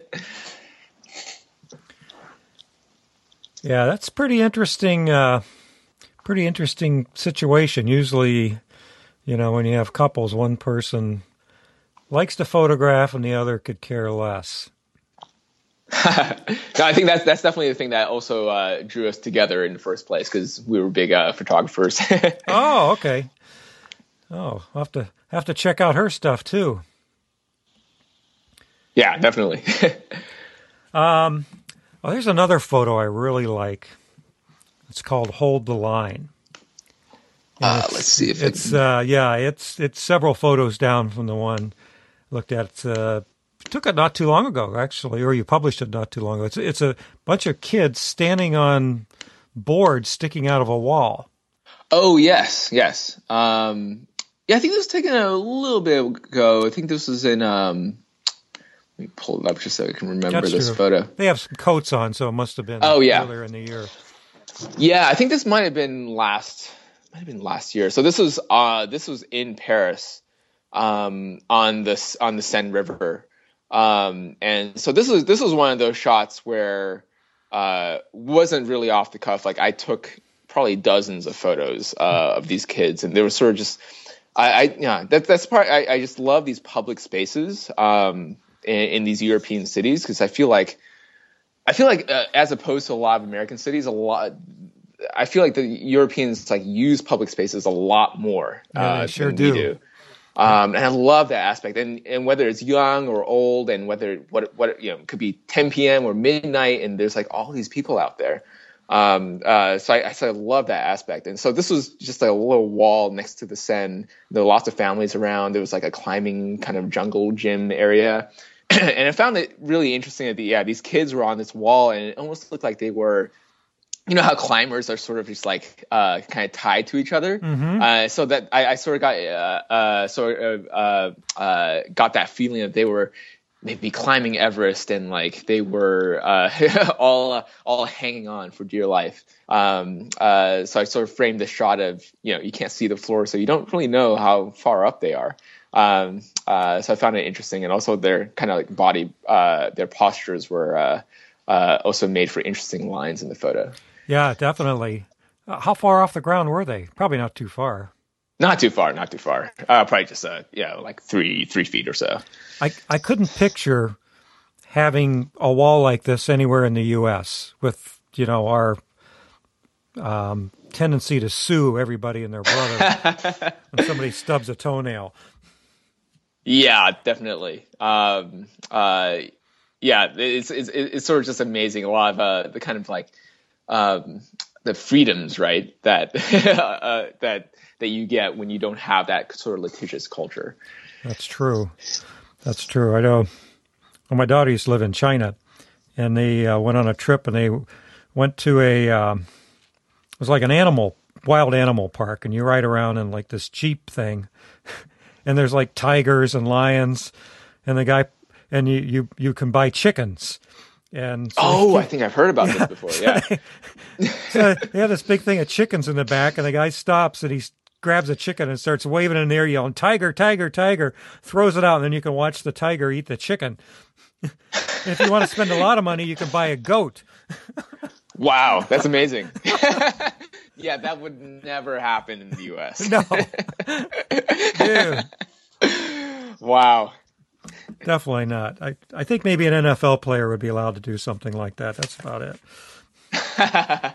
Yeah, that's pretty interesting. Uh, pretty interesting situation. Usually, you know, when you have couples, one person likes to photograph and the other could care less. No, I think that's that's definitely the thing that also uh, drew us together in the first place, because we were big uh, photographers. Oh, okay. Oh, I'll have to have to check out her stuff too. Yeah, definitely. um, well, there's another photo I really like. It's called "Hold the Line." Uh, let's see if it's it can... uh, yeah, it's it's several photos down from the one I looked at. Uh, took it not too long ago, actually, or you published it not too long ago. It's it's a bunch of kids standing on boards sticking out of a wall. Oh yes, yes. Um, yeah, I think this was taken a little bit ago. I think this was in. Um, let me pull it up just so I can remember That's this true. photo. They have some coats on, so it must have been oh, yeah. earlier in the year. Yeah, I think this might have been last. Might have been last year. So this was uh, this was in Paris, um, on this on the Seine River. Um, and so this was this was one of those shots where uh, wasn't really off the cuff. Like I took probably dozens of photos uh, of these kids, and they were sort of just I, I yeah that, that's part I, I just love these public spaces um, in, in these European cities, because I feel like I feel like uh, as opposed to a lot of American cities, a lot I feel like the Europeans like use public spaces a lot more uh, Yeah, they sure than do. we do. Um, and I love that aspect, and and whether it's young or old, and whether what what you know, it could be ten p.m. or midnight, and there's like all these people out there. Um, uh, so I, so I love that aspect. And so this was just like a little wall next to the Seine. There were lots of families around. There was like a climbing kind of jungle gym area, and I found it really interesting that the, yeah these kids were on this wall, and it almost looked like they were. You know how climbers are sort of just like uh, kind of tied to each other, Mm-hmm. uh, so that I, I sort of got uh, uh, sort of uh, uh, got that feeling that they were maybe climbing Everest, and like they were uh, all uh, all hanging on for dear life. Um, uh, so I sort of framed the shot of you know you can't see the floor, so you don't really know how far up they are. Um, uh, so I found it interesting, and also their kind of like body, uh, their postures were uh, uh, also made for interesting lines in the photo. Yeah, definitely. Uh, how far off the ground were they? Probably not too far. Not too far, not too far. Uh, probably just uh, yeah, like three three feet or so. I I couldn't picture having a wall like this anywhere in the U S with you know our um, tendency to sue everybody and their brother when somebody stubs a toenail. Yeah, definitely. Um, uh, yeah, it's, it's it's sort of just amazing. A lot of uh, the kind of like um, the freedoms, right? That uh, that that you get when you don't have that sort of litigious culture. That's true. That's true. I know. Well, my daughter used to live in China, and they uh, went on a trip, and they went to a. Um, it was like an animal wild animal park, and you ride around in like this Jeep thing, and there's like tigers and lions, and the guy, and you you, you can buy chickens. And so oh, he, I think I've heard about yeah. this before. Yeah. So they have this big thing of chickens in the back, and the guy stops and he grabs a chicken and starts waving in the air, yelling, "Tiger, tiger, tiger," throws it out, and then you can watch the tiger eat the chicken. And if you want to spend a lot of money, you can buy a goat. Wow, that's amazing. Yeah, that would never happen in the U S. No. Dude. Wow. Definitely not. I, I think maybe an N F L player would be allowed to do something like that. That's about it.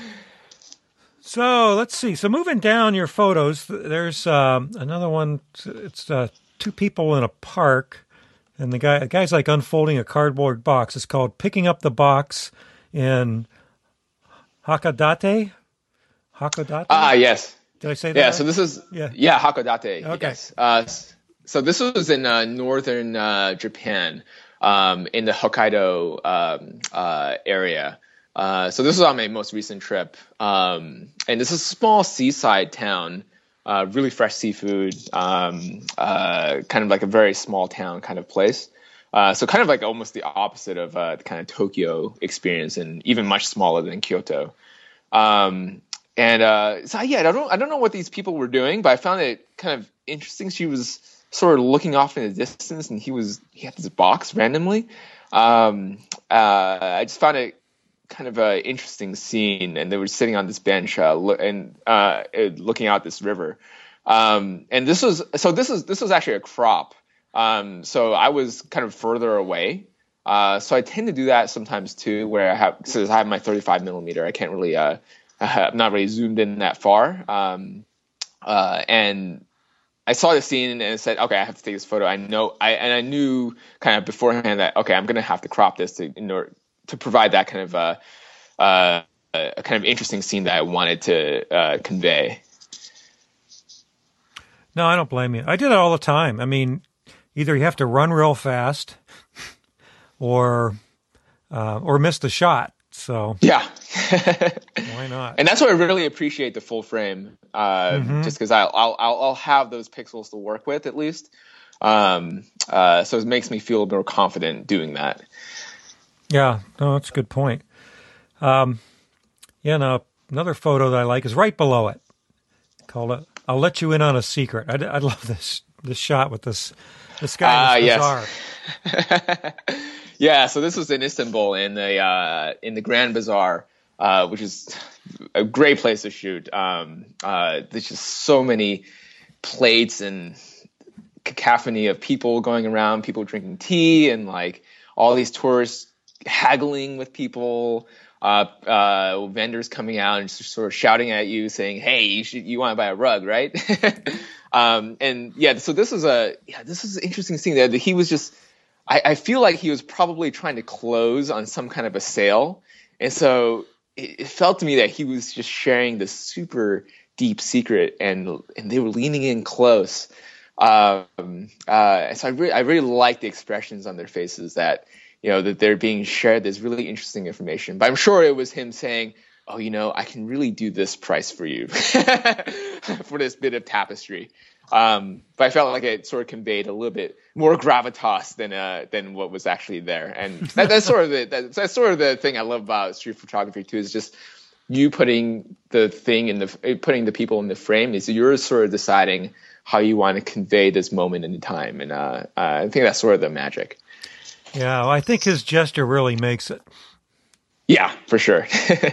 So let's see. So moving down your photos, there's um, another one. It's uh, two people in a park, and the guy, the guy's like unfolding a cardboard box. It's called "Picking Up the Box" in Hakodate. Hakodate. Ah, yes. Did I say that? Yeah. Right? So this is yeah, yeah Hakodate. Okay. Yes. Uh, so this was in uh, northern uh, Japan, um, in the Hokkaido um, uh, area. Uh, so this was on my most recent trip, um, and this is a small seaside town, uh, really fresh seafood, um, uh, kind of like a very small town kind of place. Uh, so kind of like almost the opposite of uh, the kind of Tokyo experience, and even much smaller than Kyoto. Um, and uh, so yeah, I don't I don't know what these people were doing, but I found it kind of interesting. She was sort of looking off in the distance, and he was he had this box randomly. Um, uh, I just found it kind of an interesting scene, and they were sitting on this bench uh, lo- and uh, looking out this river. Um, and this was so this is this was actually a crop. Um, so I was kind of further away. Uh, so I tend to do that sometimes too, where I have since I have my thirty-five millimeter, I can't really uh, I'm not really zoomed in that far. Um, uh, and I saw the scene and I said, okay, I have to take this photo. I know I and I knew kind of beforehand that okay, I'm gonna have to crop this to in order to provide that kind of uh, uh, a kind of interesting scene that I wanted to uh, convey. No, I don't blame you. I do that all the time. I mean, either you have to run real fast, or uh, or miss the shot. So yeah, why not? And that's why I really appreciate the full frame, uh, mm-hmm. just because I'll, I'll I'll have those pixels to work with at least. Um, uh, so it makes me feel more confident doing that. Yeah, no, that's a good point. Um, yeah, now another photo that I like is right below it, called it, "I'll Let You In on a Secret." I, I love this this shot with this this guy in this uh, bazaar. Yes. Yeah, so this was in Istanbul in the uh, in the Grand Bazaar, uh, which is a great place to shoot. Um, uh, there's just so many plates and cacophony of people going around, people drinking tea, and like all these tourists haggling with people, uh, uh, vendors coming out and just sort of shouting at you, saying, "Hey, you should you want to buy a rug, right?" um, and yeah, so this is a yeah, this is an interesting scene there. That he was just. I, I feel like he was probably trying to close on some kind of a sale. And so it, it felt to me that he was just sharing this super deep secret, and and they were leaning in close. Um, uh, so I really, I really like the expressions on their faces that, you know, that they're being shared this really interesting information. But I'm sure it was him saying, "Oh, you know, I can really do this price for you for this bit of tapestry." Um, but I felt like it sort of conveyed a little bit more gravitas than uh, than what was actually there, and that, that's sort of the that, that's sort of the thing I love about street photography too. Is just you putting the thing in the putting the people in the frame. Is you're sort of deciding how you want to convey this moment in time, and uh, uh, I think that's sort of the magic. Yeah, well, I think his gesture really makes it. Yeah, for sure.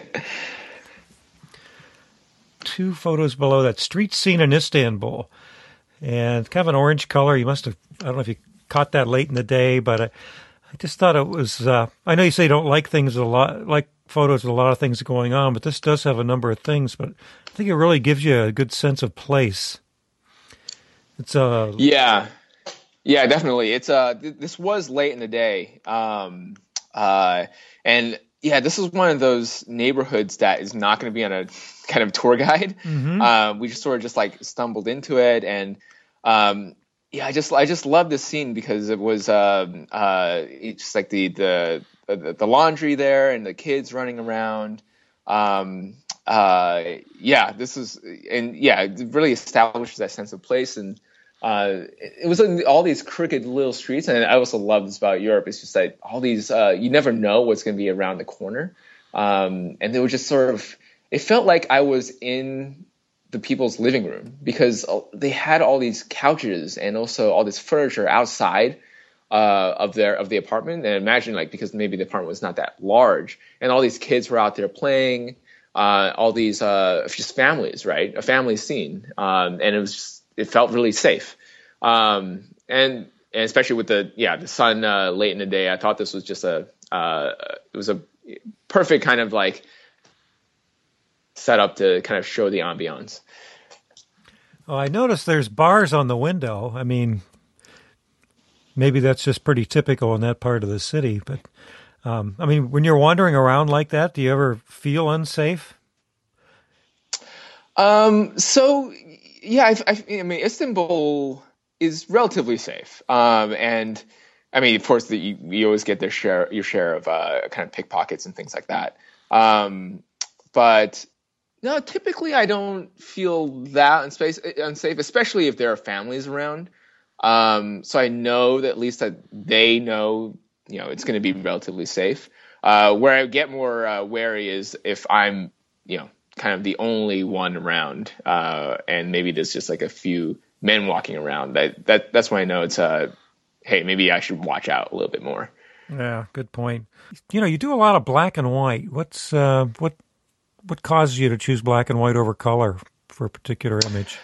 Two photos below that, street scene in Istanbul. And kind of an orange color. You must have, I don't know if you caught that late in the day, but I, I just thought it was, uh, I know you say you don't like things a lot, like photos with a lot of things going on, but this does have a number of things, but I think it really gives you a good sense of place. It's uh Yeah. Yeah, definitely. It's uh th- this was late in the day. Um uh and yeah, this is one of those neighborhoods that is not going to be on a kind of tour guide. Mm-hmm. Uh, we just sort of just like stumbled into it, and um, yeah, I just I just love this scene because it was um, uh, it's just like the, the the the laundry there and the kids running around. Um, uh, yeah, this is, and yeah, it really establishes that sense of place. And uh, it was in all these crooked little streets. And I also love this about Europe. It's just that all these, uh, you never know what's going to be around the corner. Um, and they were just sort of, it felt like I was in the people's living room, because they had all these couches and also all this furniture outside uh, of their of the apartment. And imagine, like, because maybe the apartment was not that large, and all these kids were out there playing, uh, all these uh, just families, right? A family scene, um, and it was just, it felt really safe. Um, and and especially with the yeah the sun uh, late in the day, I thought this was just a uh, it was a perfect kind of like set up to kind of show the ambiance. Oh, I noticed there's bars on the window. I mean, maybe that's just pretty typical in that part of the city. But, um, I mean, when you're wandering around like that, do you ever feel unsafe? Um, so, yeah, I, I, I mean, Istanbul is relatively safe. Um, and, I mean, of course, the, you, you always get their share, your share of uh, kind of pickpockets and things like that. Um, but... No, typically I don't feel that unsafe, unsafe, especially if there are families around. Um, so I know that at least that they know, you know, it's going to be relatively safe. Uh, where I get more uh, wary is if I'm, you know, kind of the only one around, uh, and maybe there's just like a few men walking around. That that that's when I know it's uh, hey, maybe I should watch out a little bit more. Yeah, good point. You know, you do a lot of black and white. What's uh, what? What causes you to choose black and white over color for a particular image?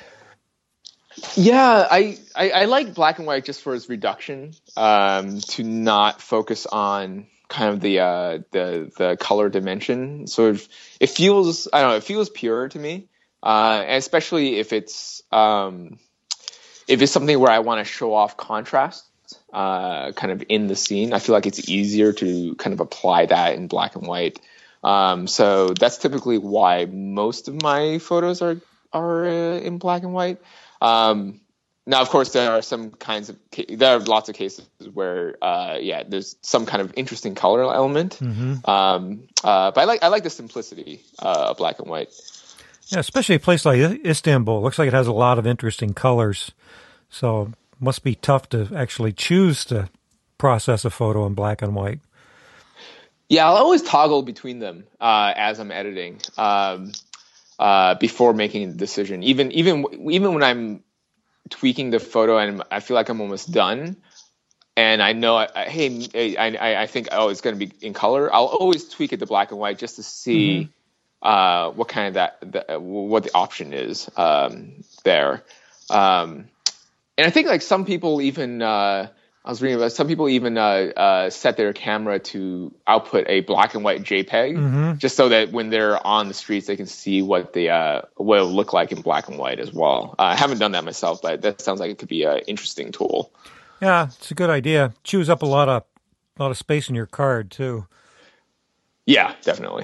Yeah, I, I, I like black and white just for its reduction, um, to not focus on kind of the uh, the the color dimension. So it, it feels, I don't know, it feels pure to me, uh, and especially if it's um, if it's something where I want to show off contrast, uh, kind of in the scene. I feel like it's easier to kind of apply that in black and white. Um, so that's typically why most of my photos are are uh, in black and white. Um, now, of course, there are some kinds of there are lots of cases where, uh, yeah, there's some kind of interesting color element. Mm-hmm. Um, uh, but I like I like the simplicity uh, of black and white. Yeah, especially a place like Istanbul. Looks like it has a lot of interesting colors. So it must be tough to actually choose to process a photo in black and white. Yeah, I'll always toggle between them uh, as I'm editing um, uh, before making a decision. Even even even when I'm tweaking the photo and I feel like I'm almost done, and I know, I, hey, I, I think oh it's going to be in color. I'll always tweak it to black and white just to see mm-hmm. uh, what kind of that the, what the option is um, there. Um, and I think like some people even. Uh, I was reading about some people even uh, uh, set their camera to output a black and white JPEG, mm-hmm. just so that when they're on the streets, they can see what the uh, what it'll look like in black and white as well. Uh, I haven't done that myself, but that sounds like it could be an interesting tool. Yeah, it's a good idea. Chews up a lot of a lot of space in your card too. Yeah, definitely.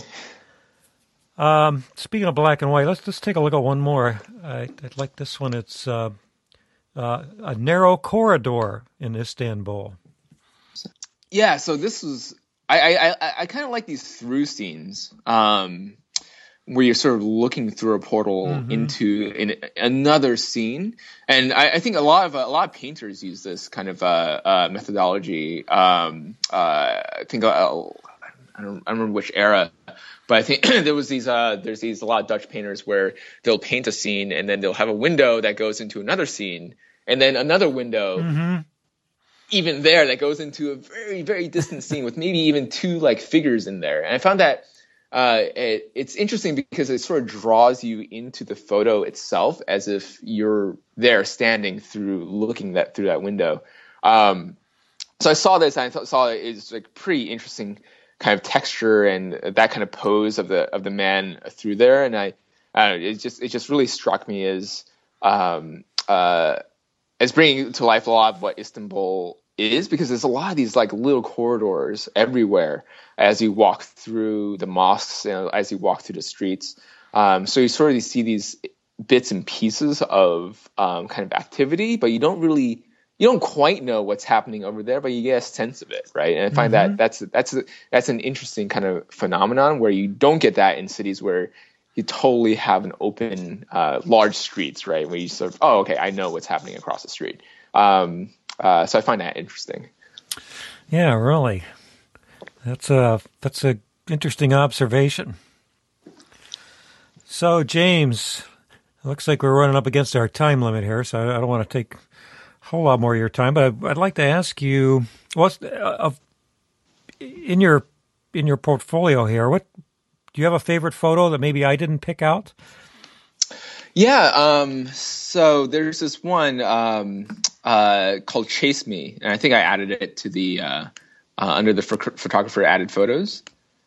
Um, speaking of black and white, let's just take a look at one more. I, I like this one. It's. Uh, Uh, a narrow corridor in Istanbul. Yeah, so this was I I I, I kind of like these through scenes, um, where you're sort of looking through a portal mm-hmm. into in another scene, and I, I think a lot of a lot of painters use this kind of uh, uh, methodology. Um, uh, I think uh, I don't I don't remember which era. But I think there was these uh, there's these a lot of Dutch painters where they'll paint a scene and then they'll have a window that goes into another scene and then another window, mm-hmm. even there, that goes into a very very distant scene with maybe even two like figures in there. And I found that uh, it, it's interesting because it sort of draws you into the photo itself as if you're there standing through looking that through that window. Um, so I saw this and I th- saw it is like pretty interesting kind of texture and that kind of pose of the of the man through there, and I, I don't know, it just it just really struck me as um, uh, as bringing to life a lot of what Istanbul is, because there's a lot of these like little corridors everywhere as you walk through the mosques, you know, as you walk through the streets. Um, so you sort of see these bits and pieces of um, kind of activity, but you don't really. You don't quite know what's happening over there, but you get a sense of it, right? And I find mm-hmm. that that's that's that's an interesting kind of phenomenon where you don't get that in cities where you totally have an open, uh, large streets, right? Where you sort of, oh, okay, I know what's happening across the street. Um, uh, so I find that interesting. Yeah, really. That's a that's a interesting observation. So, James, it looks like we're running up against our time limit here, so I don't want to take a whole lot more of your time. But I'd like to ask you, what's uh, in your in your portfolio here? What do you have a favorite photo that maybe I didn't pick out? Yeah. Um, so there's this one um, uh, called "Chase Me," and I think I added it to the uh, uh, under the ph- photographer added photos.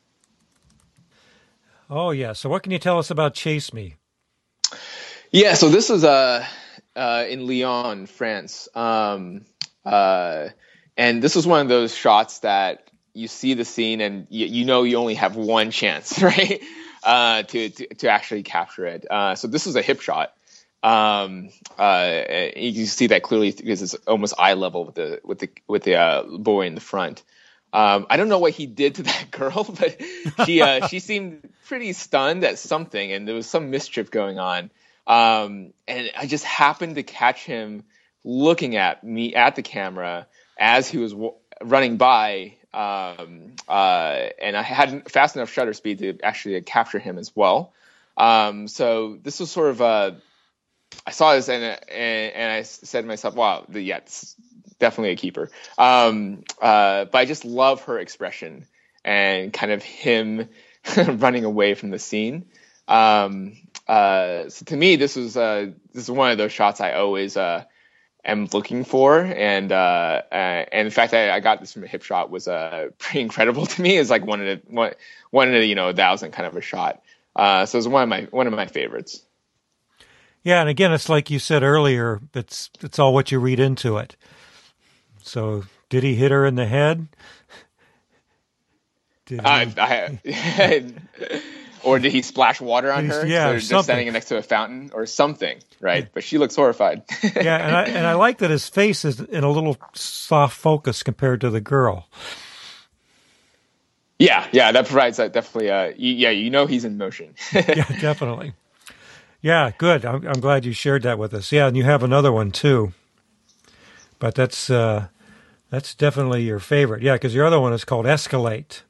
Oh, yeah. So what can you tell us about Chase Me? Yeah, so this was uh, uh, in Lyon, France. Um, uh, and this was one of those shots that you see the scene and you, you know you only have one chance, right, uh, to, to to actually capture it. Uh, so this was a hip shot. Um, uh, you can see that clearly because it's almost eye level with the with the with the uh, boy in the front. Um, I don't know what he did to that girl, but she uh, she seemed pretty stunned at something, and there was some mischief going on. Um, and I just happened to catch him looking at me at the camera as he was w- running by, um, uh, and I had fast enough shutter speed to actually capture him as well. Um, so this was sort of a, I saw this and and, and I said to myself, "Wow, the, yeah, this is definitely a keeper." Um, uh, but I just love her expression and kind of him running away from the scene. Um, uh, so to me, this was uh, this is one of those shots I always uh, am looking for, and uh, uh, and the fact that I got this from a hip shot was uh, pretty incredible to me. It's like one in a one, one in a, you know a thousand kind of a shot. Uh, so it's one of my one of my favorites. Yeah, and again, it's like you said earlier. It's it's all what you read into it. So, did he hit her in the head? Did he... I, I, or did he splash water on her? Yeah, so they're something. standing next to a fountain or something, right? Yeah. But she looks horrified. Yeah, and I and I like that his face is in a little soft focus compared to the girl. Yeah, yeah, that provides that definitely. Uh, yeah, you know he's in motion. Yeah, definitely. Yeah, good. I'm, I'm glad you shared that with us. Yeah, and you have another one too. But that's uh, that's definitely your favorite. Yeah, because your other one is called Escalate.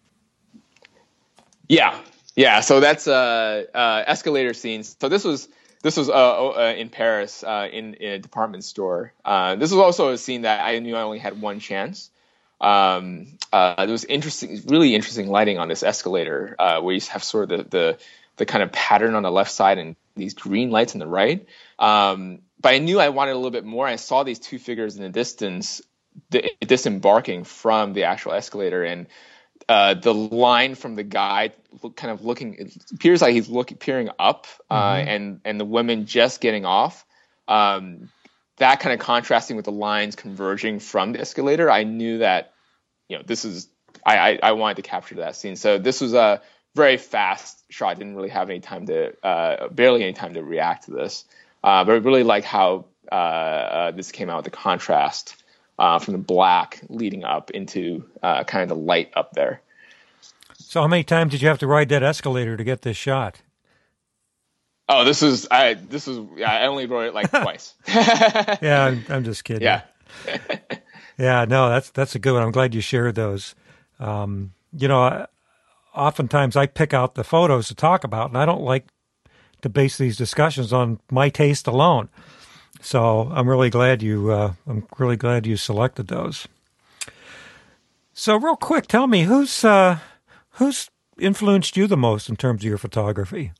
Yeah, yeah. So that's uh, uh, escalator scenes. So this was this was uh, uh, in Paris uh, in, in a department store. Uh, this was also a scene that I knew I only had one chance. Um, uh, there was interesting, really interesting lighting on this escalator uh, where you have sort of the, the the kind of pattern on the left side and these green lights on the right. Um, but I knew I wanted a little bit more. I saw these two figures in the distance the, disembarking from the actual escalator, and uh, the line from the guy look, kind of looking, it appears like he's looking, peering up, uh, mm-hmm. and, and the women just getting off. Um, that kind of contrasting with the lines converging from the escalator, I knew that, you know, this is, I, I, I wanted to capture that scene. So this was a very fast shot. I didn't really have any time to, uh, barely any time to react to this. Uh, but I really like how uh, uh, this came out with the contrast uh, from the black leading up into uh, kind of the light up there. So how many times did you have to ride that escalator to get this shot? Oh, this was I. This was yeah, I only wrote it like twice. Yeah, I'm, I'm just kidding. Yeah, yeah. No, that's that's a good one. I'm glad you shared those. Um, you know, I, oftentimes I pick out the photos to talk about, and I don't like to base these discussions on my taste alone. So I'm really glad you. Uh, I'm really glad you selected those. So real quick, tell me who's uh, who's influenced you the most in terms of your photography?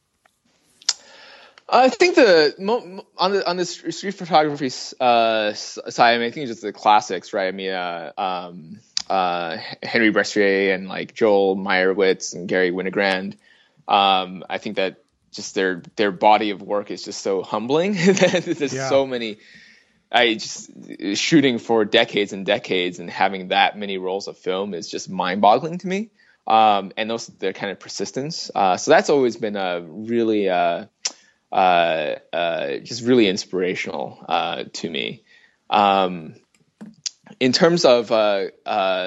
I think the on the on the street photography uh, side, I mean, I think it's just the classics, right? I mean, uh, um, uh, Henry Bressier and like Joel Meyerowitz and Gary Winogrand. Um, I think that just their their body of work is just so humbling. There's yeah. so many. I just shooting for decades and decades and having that many rolls of film is just mind-boggling to me. Um, and those their kind of persistence. Uh, so that's always been a really. Uh, Uh, uh, just really inspirational uh, to me. Um, in terms of uh, uh,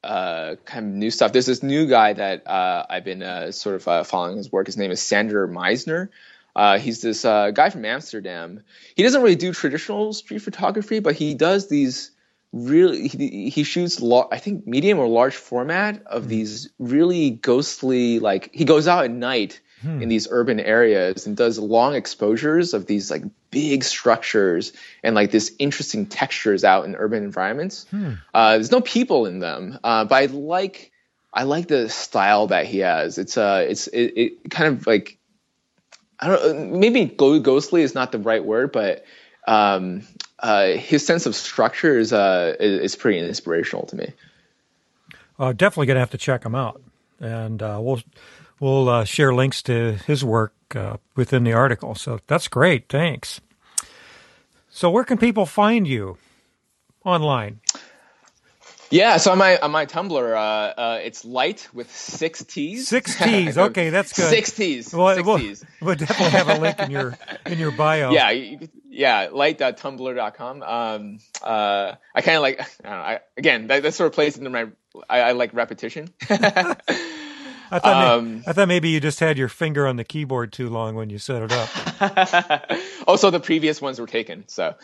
uh, kind of new stuff. There's this new guy that uh, I've been uh, sort of uh, following his work. His name is Sander Meisner. Uh, he's this uh, guy from Amsterdam. He doesn't really do traditional street photography, but he does these really, he, he shoots, lo- I think, medium or large format of these really ghostly, like, he goes out at night hmm. in these urban areas and does long exposures of these, like, big structures and, like, this interesting textures out in urban environments. Hmm. Uh, there's no people in them, uh, but I like, I like the style that he has. It's, uh, it's, it, it kind of, like, I don't maybe ghostly is not the right word, but um, uh, his sense of structure is, uh, is pretty inspirational to me. Uh, definitely going to have to check him out. And uh, we'll we'll uh, share links to his work uh, within the article. So that's great. Thanks. So where can people find you online? Yeah, so on my on my Tumblr, uh, uh, it's light with six T's. Six T's. Okay, that's good. Six T's. Well, six we'll, T's. We'll definitely have a link in your in your bio. Yeah, you, yeah, light dot tumblr dot com. Um, uh, I kind of like. I don't know, I, again, that, that sort of plays into my. I, I like repetition. I thought um, maybe, I thought maybe you just had your finger on the keyboard too long when you set it up. Also, the previous ones were taken, so.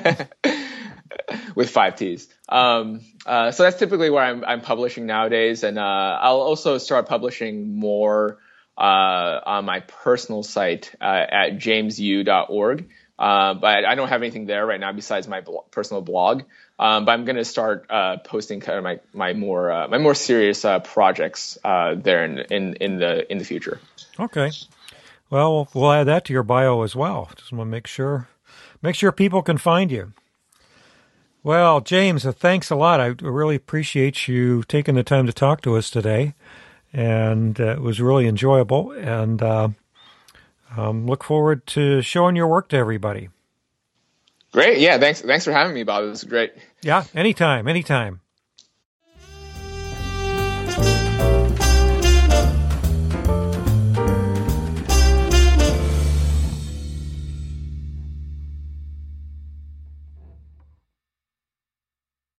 With five T's. Um, uh, so that's typically where I'm, I'm publishing nowadays. And uh, I'll also start publishing more uh, on my personal site uh, at james u dot org. Uh, but I don't have anything there right now besides my blo- personal blog. Um, but I'm going to start uh, posting kind of my, my more uh, my more serious uh, projects uh, there in, in in the in the future. Okay. Well, we'll add that to your bio as well. Just want to make sure make sure people can find you. Well, James, uh, thanks a lot. I really appreciate you taking the time to talk to us today, and uh, it was really enjoyable, and uh, um, look forward to showing your work to everybody. Great. Yeah, thanks Thanks for having me, Bob. It was great. Yeah, anytime, anytime.